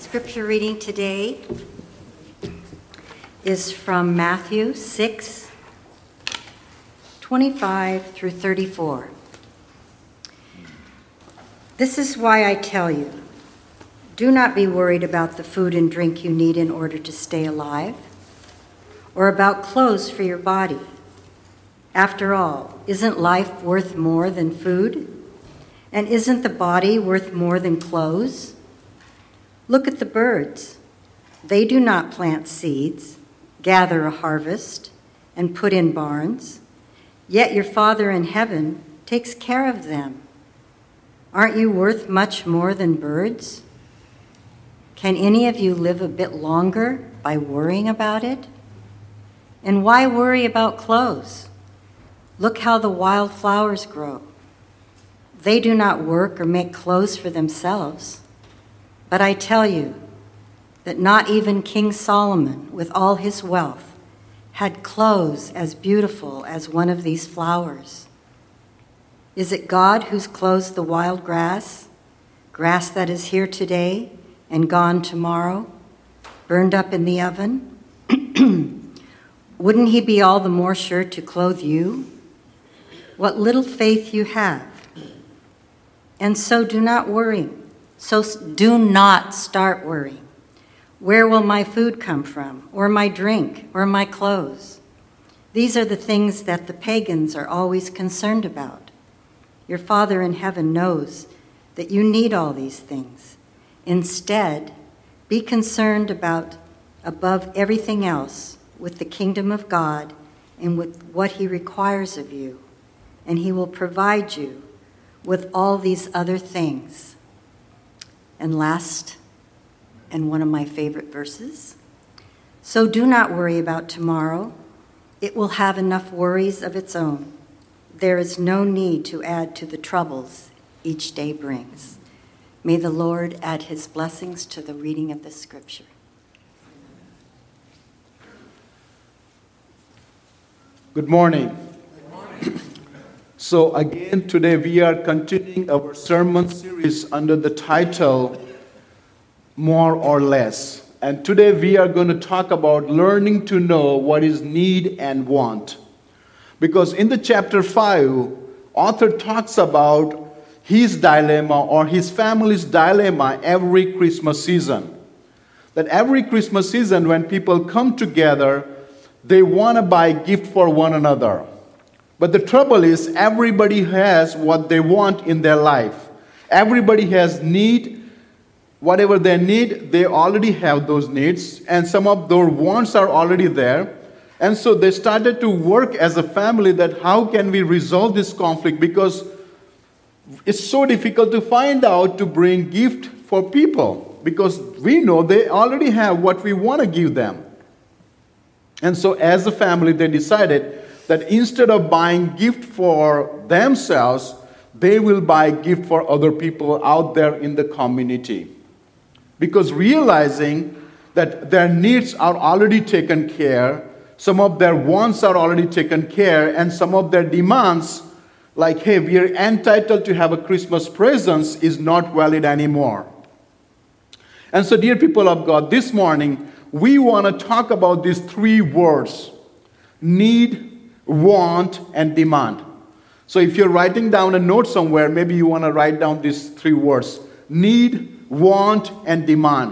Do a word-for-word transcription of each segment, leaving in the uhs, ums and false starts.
scripture reading today is from Matthew six, twenty-five through thirty-four. This is why I tell you, do not be worried about the food and drink you need in order to stay alive, or about clothes for your body. After all, isn't life worth more than food? And isn't the body worth more than clothes? Look at the birds. They do not plant seeds, gather a harvest, and put in barns, yet your Father in heaven takes care of them. Aren't you worth much more than birds? Can any of you live a bit longer by worrying about it? And why worry about clothes? Look how the wild flowers grow. They do not work or make clothes for themselves. But I tell you that not even King Solomon, with all his wealth, had clothes as beautiful as one of these flowers. Is it God who's clothes the wild grass, grass that is here today and gone tomorrow, burned up in the oven? Wouldn't he be all the more sure to clothe you? What little faith you have. And so do not worry. So do not start worrying. Where will my food come from, or my drink, or my clothes? These are the things that the pagans are always concerned about. Your Father in heaven knows that you need all these things. Instead, be concerned about, above everything else, with the kingdom of God and with what he requires of you, and he will provide you with all these other things. And last, and one of my favorite verses, so do not worry about tomorrow. It will have enough worries of its own. There is no need to add to the troubles each day brings. May the Lord add his blessings to the reading of the scripture. Good morning. So again, today we are continuing our sermon series under the title, More or Less. And today we are going to talk about learning to know what is need and want. Because in the chapter five, author talks about his dilemma or his family's dilemma every Christmas season. That every Christmas season when people come together, they want to buy gift for one another. But the trouble is, everybody has what they want in their life. Everybody has need. Whatever they need, they already have those needs. And some of those wants are already there. And so they started to work as a family that how can we resolve this conflict? Because it's so difficult to find out to bring gift for people. Because we know they already have what we want to give them. And so as a family, they decided that instead of buying gift for themselves, they will buy gift for other people out there in the community. Because realizing that their needs are already taken care, some of their wants are already taken care, and some of their demands, like, hey, we are entitled to have a Christmas present, is not valid anymore. And so, dear people of God, this morning, we want to talk about these three words: need, want, and demand. So if you're writing down a note somewhere, maybe you want to write down these three words: need, want, and demand.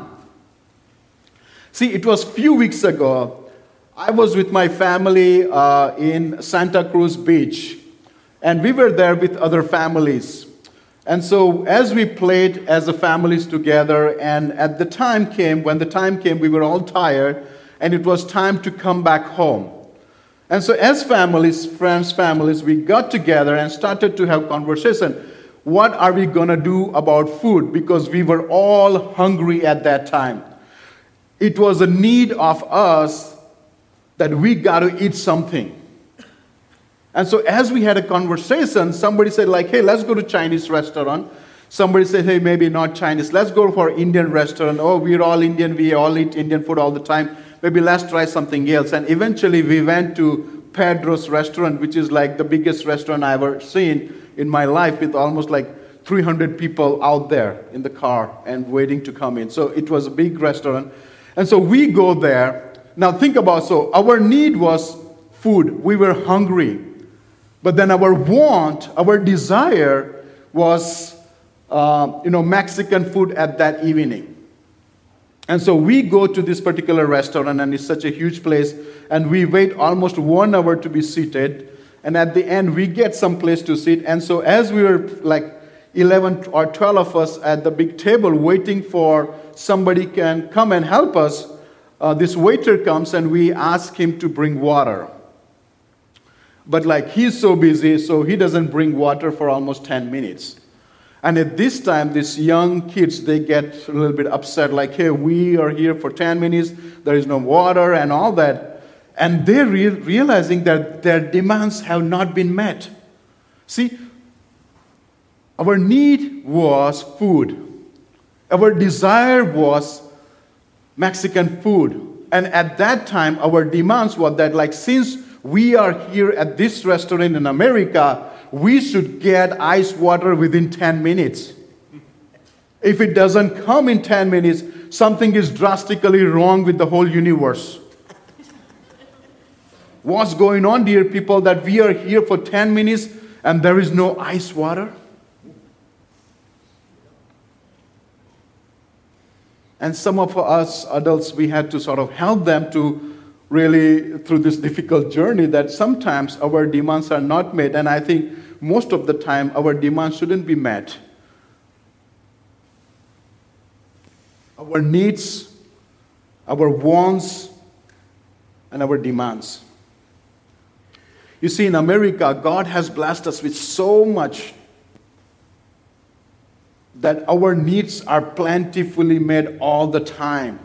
See, it was a few weeks ago, I was with my family uh, in Santa Cruz Beach, and we were there with other families. And so as we played as a families together, and at the time came, when the time came, we were all tired, and it was time to come back home. And so as families, friends, families, we got together and started to have conversation. What are we going to do about food? Because we were all hungry at that time. It was a need of us that we got to eat something. And so as we had a conversation, somebody said like, hey, let's go to Chinese restaurant. Somebody said, hey, maybe not Chinese. Let's go for Indian restaurant. Oh, we're all Indian. We all eat Indian food all the time. Maybe let's try something else. And eventually we went to Pedro's restaurant, which is like the biggest restaurant I ever seen in my life, with almost like three hundred people out there in the car and waiting to come in. So it was a big restaurant. And so we go there. Now think about, so our need was food. We were hungry. But then our want, our desire was, uh, you know, Mexican food at that evening. And so we go to this particular restaurant, and it's such a huge place, and we wait almost one hour to be seated. And at the end, we get some place to sit. And so as we were like eleven or twelve of us at the big table waiting for somebody can come and help us, uh, this waiter comes and we ask him to bring water. But like he's so busy, so he doesn't bring water for almost ten minutes. And at this time, these young kids, they get a little bit upset, like, hey, we are here for ten minutes, there is no water and all that. And they're re- realizing that their demands have not been met. See, our need was food. Our desire was Mexican food. And at that time, our demands were that, like, since we are here at this restaurant in America, we should get ice water within ten minutes. If it doesn't come in ten minutes, something is drastically wrong with the whole universe. What's going on, dear people, that we are here for ten minutes and there is no ice water? And some of us adults, we had to sort of help them to really, through this difficult journey, that sometimes our demands are not met. And I think most of the time, our demands shouldn't be met. Our needs, our wants, and our demands. You see, in America, God has blessed us with so much that our needs are plentifully met all the time.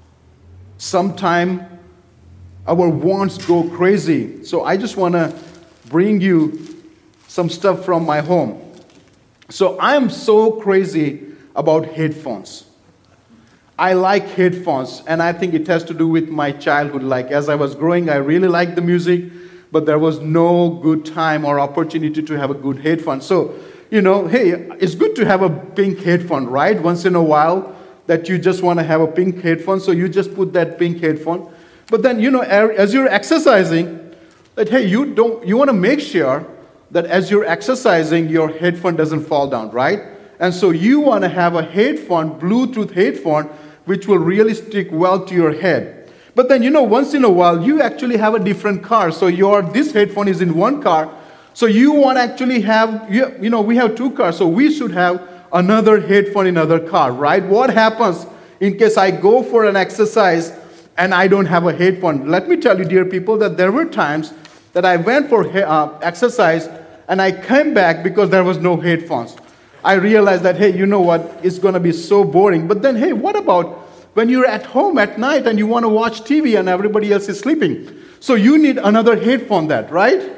Sometimes our wants go crazy. So I just want to bring you some stuff from my home. So I am so crazy about headphones. I like headphones, and I think it has to do with my childhood. Like as I was growing, I really liked the music, but there was no good time or opportunity to have a good headphone. So, you know, hey, it's good to have a pink headphone, right? Once in a while that you just want to have a pink headphone, so you just put that pink headphone. But then, you know, as you're exercising, that hey, you don't, you want to make sure that as you're exercising, your headphone doesn't fall down, right? And so you want to have a headphone, Bluetooth headphone, which will really stick well to your head. But then, you know, once in a while, you actually have a different car. So your this headphone is in one car. So you want to actually have, you, you know, we have two cars. So we should have another headphone in another car, right? What happens in case I go for an exercise and I don't have a headphone? Let me tell you, dear people, that there were times that I went for uh, exercise and I came back because there was no headphones. I realized that, hey, you know what, it's going to be so boring. But then, hey, what about when you're at home at night and you want to watch T V and everybody else is sleeping? So you need another headphone that, right?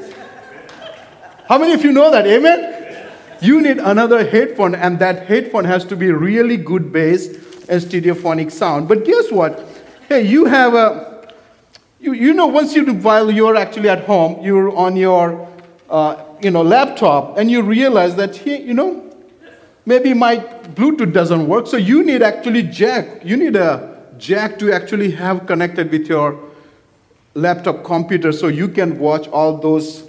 How many of you know that? Amen? You need another headphone, and that headphone has to be really good bass and stereophonic sound. But guess what? Hey, you have a, you, you know, once you, while you're actually at home, you're on your, uh, you know, laptop, and you realize that, hey, you know, maybe my Bluetooth doesn't work, so you need actually jack. You need a jack to actually have connected with your laptop computer so you can watch all those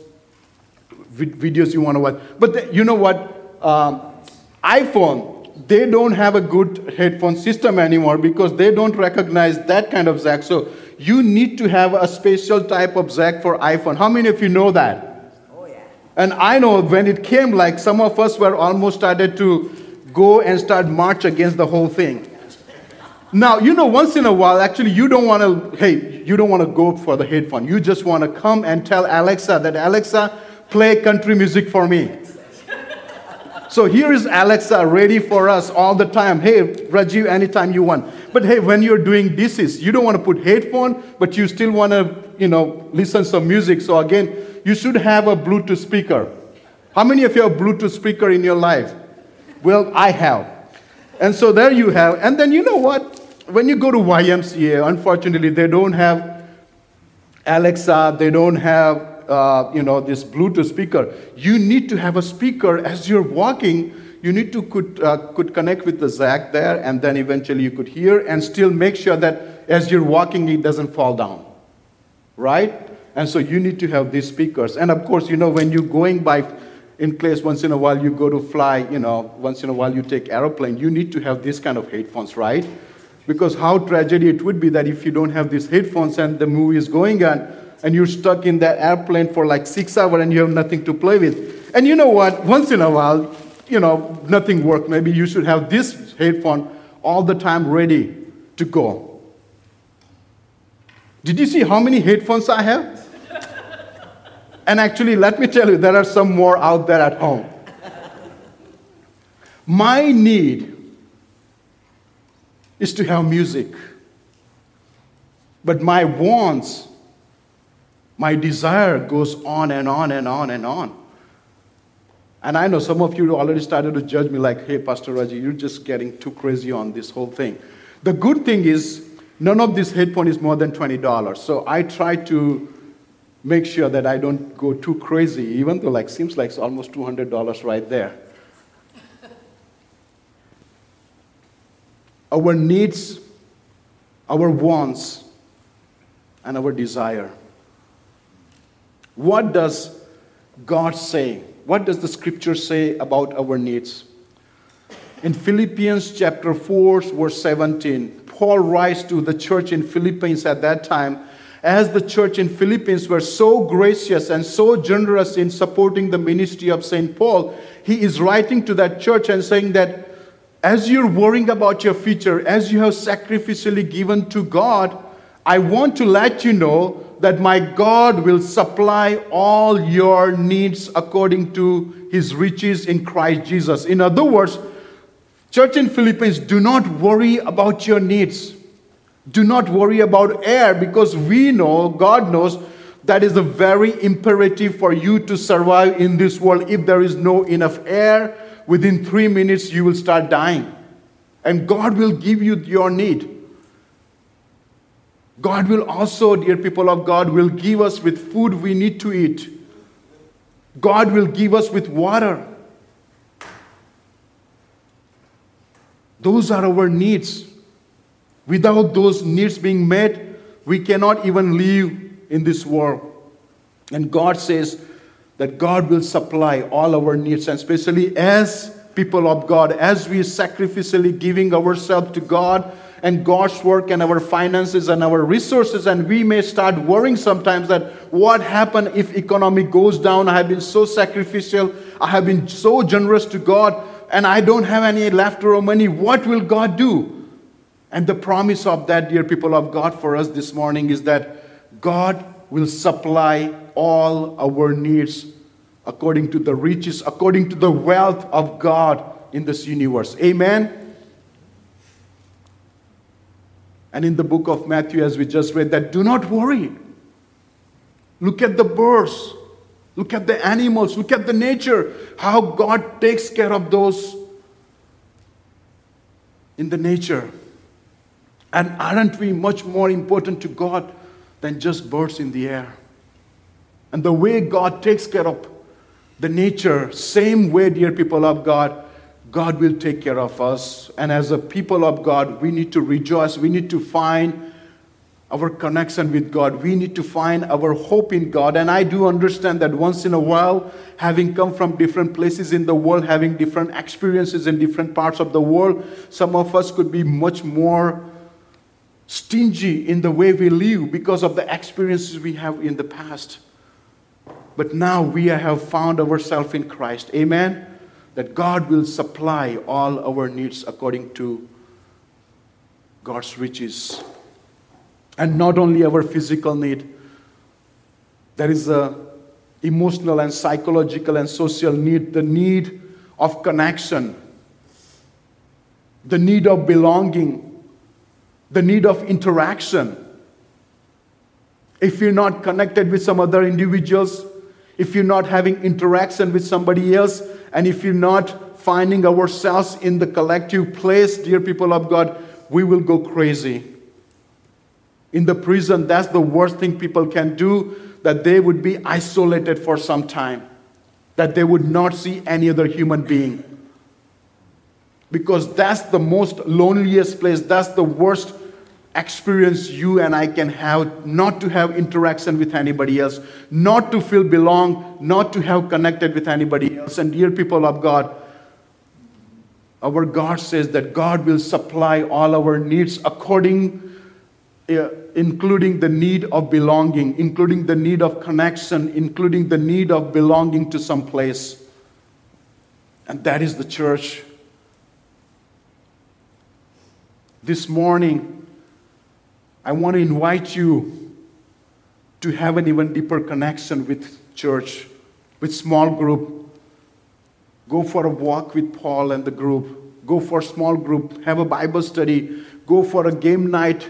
videos you want to watch. But the, you know what? Um, iPhone, they don't have a good headphone system anymore because they don't recognize that kind of jack. So you need to have a special type of jack for iPhone. How many of you know that? Oh, yeah. And I know when it came, like some of us were almost started to go and start march against the whole thing. Now, you know, once in a while, actually, you don't want to, hey, you don't want to go for the headphone. You just want to come and tell Alexa that, Alexa, play country music for me. So here is Alexa ready for us all the time. Hey, Rajiv, anytime you want. But hey, when you're doing dishes, you don't want to put headphone, but you still want to, you know, listen some music. So again, you should have a Bluetooth speaker. How many of you have a Bluetooth speaker in your life? Well, I have. And so there you have. And then you know what? When you go to Y M C A, unfortunately, they don't have Alexa, they don't have Uh, you know, this Bluetooth speaker. You need to have a speaker as you're walking. you need to could, uh, could connect with the jack there, and then eventually you could hear and still make sure that as you're walking, it doesn't fall down, right? And so you need to have these speakers. And of course, you know, when you're going by in place, once in a while you go to fly, you know, once in a while you take aeroplane, you need to have this kind of headphones, right? Because how tragedy it would be that if you don't have these headphones and the movie is going on, and you're stuck in that airplane for like six hours and you have nothing to play with. And you know what? Once in a while, you know, nothing works. Maybe you should have this headphone all the time ready to go. Did you see how many headphones I have? And actually, let me tell you, there are some more out there at home. My need is to have music. But my wants, my desire goes on and on and on and on. And I know some of you already started to judge me like, hey, Pastor Raji, you're just getting too crazy on this whole thing. The good thing is, none of this headphone is more than twenty dollars. So I try to make sure that I don't go too crazy, even though like seems like it's almost two hundred dollars right there. Our needs, our wants, and our desire. What does God say? What does the scripture say about our needs? In Philippians chapter four, verse seventeen, Paul writes to the church in Philippines at that time, as the church in Philippines were so gracious and so generous in supporting the ministry of Saint Paul, he is writing to that church and saying that as you're worrying about your future, as you have sacrificially given to God, I want to let you know that my God will supply all your needs according to his riches in Christ Jesus. In other words, church in Philippines, do not worry about your needs. Do not worry about air, because we know, God knows, that is a very imperative for you to survive in this world. If there is no enough air, within three minutes you will start dying. And God will give you your need. God will also, dear people of God, will give us with food we need to eat. God will give us with water. Those are our needs. Without those needs being met, we cannot even live in this world. And God says that God will supply all our needs, and especially as people of God, as we sacrificially giving ourselves to God and God's work and our finances and our resources, and we may start worrying sometimes that what happened if economy goes down? I have been so sacrificial, I have been so generous to God, and I don't have any leftover money. What will God do? And the promise of that, dear people of God, for us this morning is that God will supply all our needs according to the riches, according to the wealth of God in this universe. Amen? And in the book of Matthew, as we just read, that do not worry. Look at the birds. Look at the animals. Look at the nature. How God takes care of those in the nature. And aren't we much more important to God than just birds in the air? And the way God takes care of the nature, same way, dear people of God, God will take care of us. And as a people of God, we need to rejoice. We need to find our connection with God. We need to find our hope in God. And I do understand that once in a while, having come from different places in the world, having different experiences in different parts of the world, some of us could be much more stingy in the way we live because of the experiences we have in the past. But now we have found ourselves in Christ. Amen? That God will supply all our needs according to God's riches. And not only our physical need. There is a emotional and psychological and social need. The need of connection. The need of belonging. The need of interaction. If you're not connected with some other individuals, if you're not having interaction with somebody else, and if you're not finding ourselves in the collective place, dear people of God, we will go crazy. In the prison, that's the worst thing people can do, that they would be isolated for some time, that they would not see any other human being. Because that's the most loneliest place. That's the worst experience you and I can have, not to have interaction with anybody else, not to feel belong, not to have connected with anybody else. And dear people of God, our God says that God will supply all our needs according, uh, including the need of belonging, including the need of connection, including the need of belonging to some place. And that is the church. This morning, I want to invite you to have an even deeper connection with church, with small group. Go for a walk with Paul and the group. Go for a small group. Have a Bible study. Go for a game night.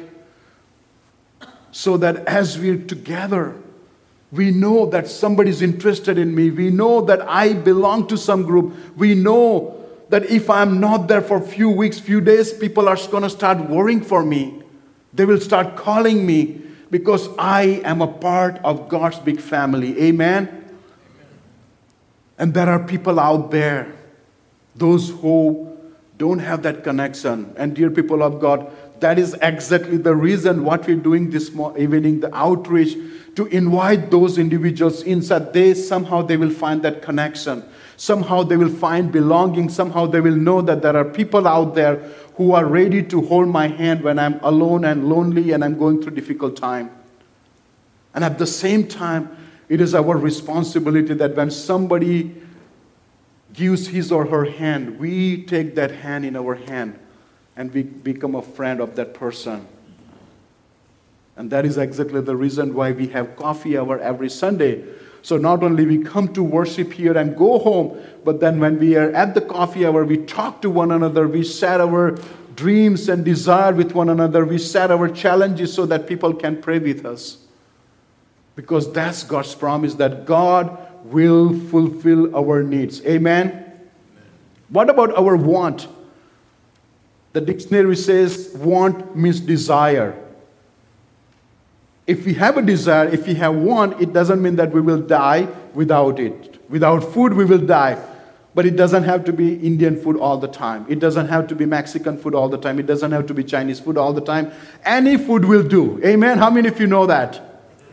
So that as we're together, we know that somebody's interested in me. We know that I belong to some group. We know that if I'm not there for a few weeks, few days, people are going to start worrying for me. They will start calling me because I am a part of God's big family. Amen? Amen. And there are people out there, those who don't have that connection. And dear people of God, that is exactly the reason what we're doing this evening, the outreach, to invite those individuals inside. They somehow they will find that connection. Somehow they will find belonging. Somehow they will know that there are people out there who are ready to hold my hand when I'm alone and lonely and I'm going through difficult time. And at the same time, it is our responsibility that when somebody gives his or her hand, we take that hand in our hand and we become a friend of that person. And that is exactly the reason why we have coffee hour every Sunday. So not only we come to worship here and go home, but then when we are at the coffee hour, we talk to one another, we share our dreams and desire with one another, we share our challenges so that people can pray with us. Because that's God's promise, that God will fulfill our needs. Amen? Amen. What about our want? The dictionary says want means desire. If we have a desire, if we have want, it doesn't mean that we will die without it. Without food, we will die. But it doesn't have to be Indian food all the time. It doesn't have to be Mexican food all the time. It doesn't have to be Chinese food all the time. Any food will do. Amen? How many of you know that?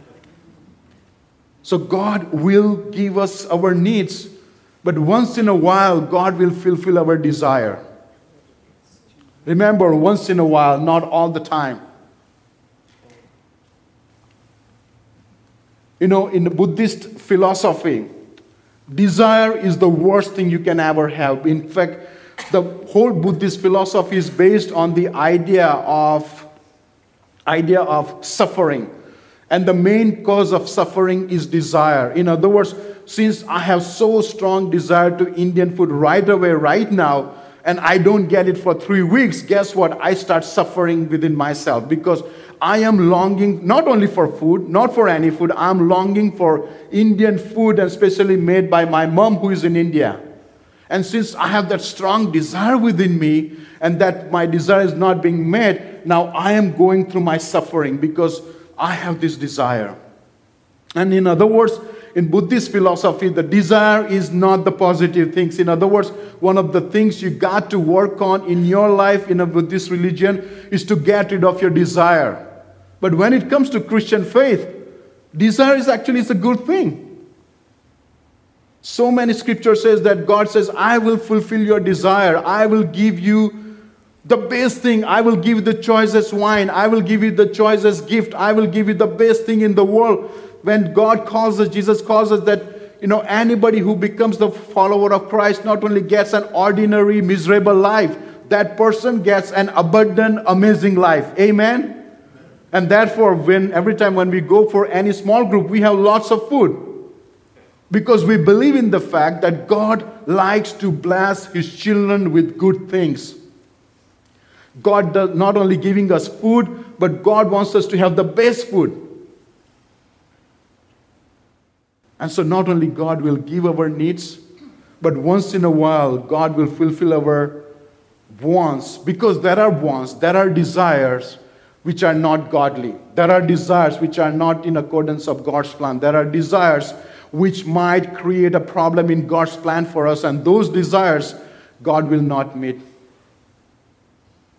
So God will give us our needs. But once in a while, God will fulfill our desire. Remember, once in a while, not all the time. You know, in the Buddhist philosophy, desire is the worst thing you can ever have. In fact, the whole Buddhist philosophy is based on the idea of, idea of suffering. And the main cause of suffering is desire. In other words, since I have so strong desire to Indian food right away, right now, and I don't get it for three weeks, guess what? I start suffering within myself because I am longing not only for food, not for any food, I'm longing for Indian food, and especially made by my mom who is in India. And since I have that strong desire within me, and that my desire is not being met, now I am going through my suffering because I have this desire. And in other words, in Buddhist philosophy, the desire is not the positive things. In other words, one of the things you got to work on in your life in a Buddhist religion is to get rid of your desire. But when it comes to Christian faith, desire is actually is a good thing. So many scriptures says that God says, I will fulfill your desire. I will give you the best thing. I will give you the choicest wine. I will give you the choicest gift. I will give you the best thing in the world. When God calls us, Jesus calls us that, you know, anybody who becomes the follower of Christ not only gets an ordinary, miserable life, that person gets an abundant, amazing life. Amen? And therefore, when every time when we go for any small group, we have lots of food. Because we believe in the fact that God likes to bless His children with good things. God does not only giving us food, but God wants us to have the best food. And so not only God will give our needs, but once in a while, God will fulfill our wants. Because there are wants, there are desires which are not godly. There are desires which are not in accordance of God's plan. There are desires which might create a problem in God's plan for us. And those desires, God will not meet.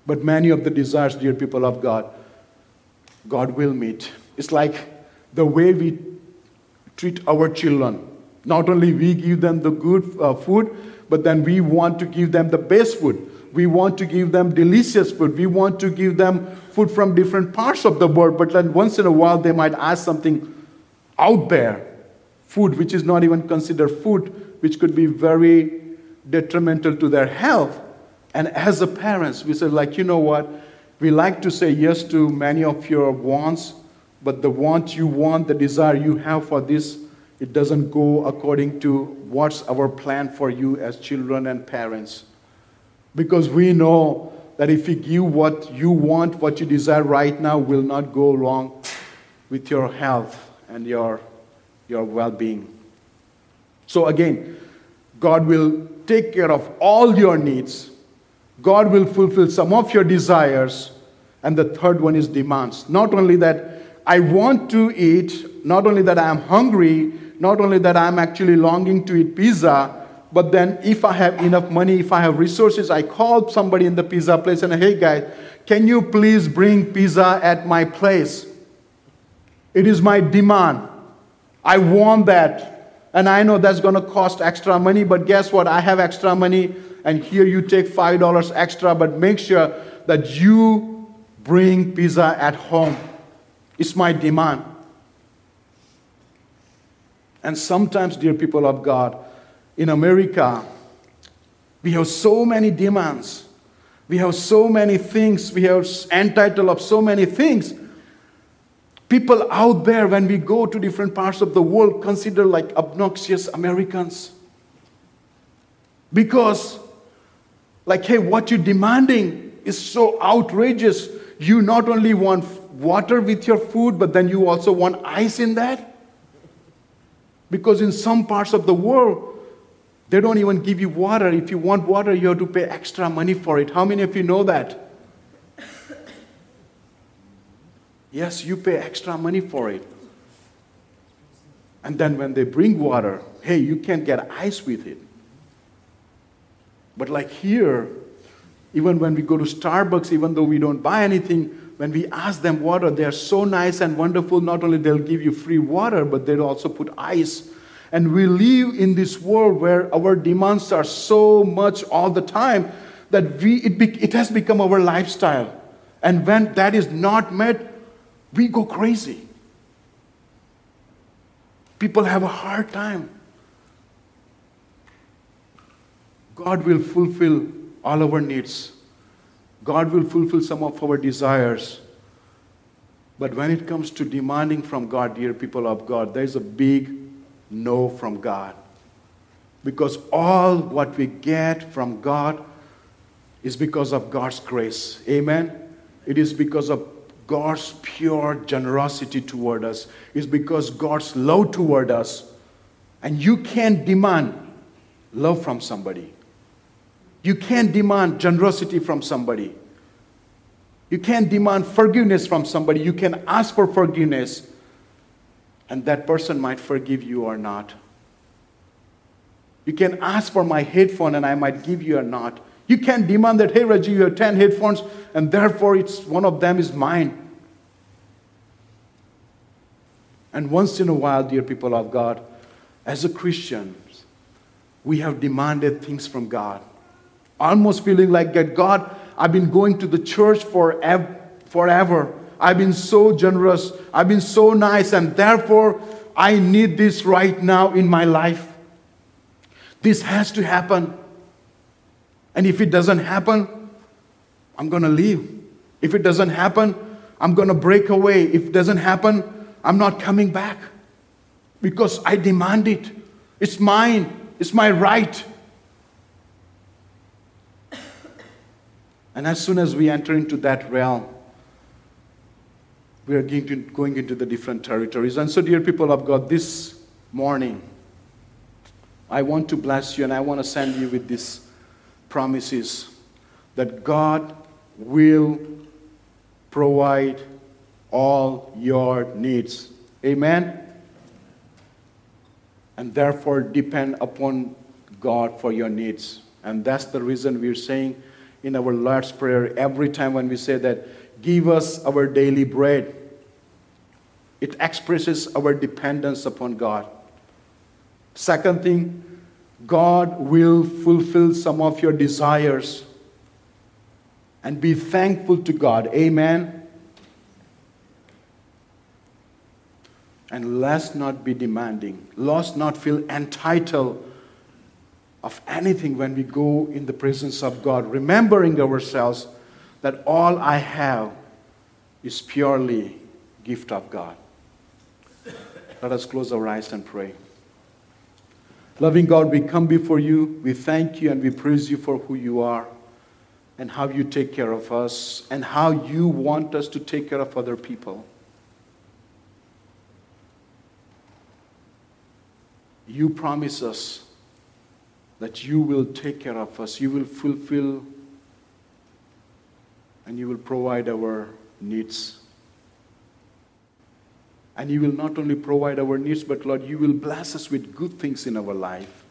But many of the desires, dear people of God, God will meet. It's like the way we treat our children. Not only we give them the good uh, food, but then we want to give them the best food. We want to give them delicious food. We want to give them food from different parts of the world. But then once in a while, they might ask something out there, food which is not even considered food, which could be very detrimental to their health. And as a parents, we say, like, you know what? We like to say yes to many of your wants, but the want you want, the desire you have for this, it doesn't go according to what's our plan for you as children and parents. Because we know that if you give what you want, what you desire right now will not go wrong with your health and your, your well-being. So again, God will take care of all your needs. God will fulfill some of your desires. And the third one is demands. Not only that I want to eat, not only that I am hungry, not only that I am actually longing to eat pizza, but then if I have enough money, if I have resources, I call somebody in the pizza place and, hey guys, can you please bring pizza at my place? It is my demand. I want that. And I know that's going to cost extra money, but guess what? I have extra money, and here you take five dollars extra, but make sure that you bring pizza at home. It's my demand. And sometimes, dear people of God, in America, we have so many demands. We have so many things. We are entitled of so many things. People out there, when we go to different parts of the world, consider like obnoxious Americans. Because, like, hey, what you're demanding is so outrageous. You not only want water with your food, but then you also want ice in that. Because in some parts of the world, they don't even give you water. If you want water, you have to pay extra money for it. How many of you know that? Yes, you pay extra money for it. And then when they bring water, hey, you can't get ice with it. But like here, even when we go to Starbucks, even though we don't buy anything, when we ask them water, they're so nice and wonderful. Not only they'll give you free water, but they'll also put ice. And we live in this world where our demands are so much all the time that we it, be, it has become our lifestyle. And when that is not met, we go crazy. People have a hard time. God will fulfill all our needs. God will fulfill some of our desires. But when it comes to demanding from God, dear people of God, there is a big no from God. Because all what we get from God is because of God's grace. Amen? It is because of God's pure generosity toward us. It's because God's love toward us. And you can't demand love from somebody. You can't demand generosity from somebody. You can't demand forgiveness from somebody. You can ask for forgiveness, and that person might forgive you or not. You can ask for my headphone, and I might give you or not. You can't demand that, hey, Reggie, you have ten headphones, and therefore it's one of them is mine. And once in a while, dear people of God, as a Christian, we have demanded things from God. Almost feeling like that, God, I've been going to the church forever, forever. I've been so generous. I've been so nice, and therefore I need this right now in my life. This has to happen. And if it doesn't happen, I'm going to leave. If it doesn't happen, I'm going to break away. If it doesn't happen, I'm not coming back. Because I demand it. It's mine. It's my right. And as soon as we enter into that realm, we are going, to, going into the different territories. And so, dear people of God, this morning, I want to bless you, and I want to send you with these promises that God will provide all your needs. Amen? And therefore, depend upon God for your needs. And that's the reason we're saying, in our Lord's Prayer every time when we say that, give us our daily bread. It expresses our dependence upon God. Second thing, God will fulfill some of your desires. And be thankful to God. Amen. And let's not be demanding. Let's not feel entitled of anything when we go in the presence of God, remembering ourselves that all I have is purely gift of God. Let us close our eyes and pray. Loving God, we come before you. We thank you and we praise you for who you are and how you take care of us and how you want us to take care of other people. You promise us that you will take care of us. You will fulfill and you will provide our needs. And you will not only provide our needs, but Lord, you will bless us with good things in our life.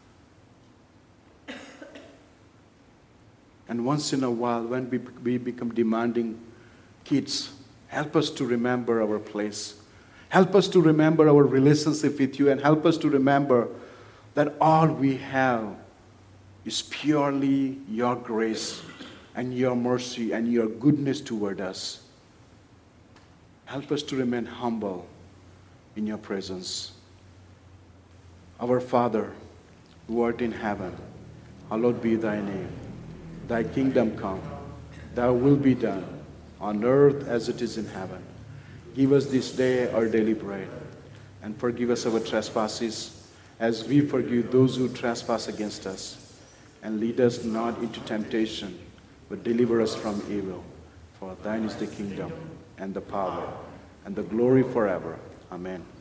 And once in a while, when we, we become demanding kids, help us to remember our place. Help us to remember our relationship with you, and help us to remember that all we have is purely your grace and your mercy and your goodness toward us. Help us to remain humble in your presence. Our Father, who art in heaven, hallowed be thy name. Thy kingdom come, thy will be done, on earth as it is in heaven. Give us this day our daily bread, and forgive us our trespasses, as we forgive those who trespass against us. And lead us not into temptation, but deliver us from evil. For thine is the kingdom, and the power, and the glory forever. Amen.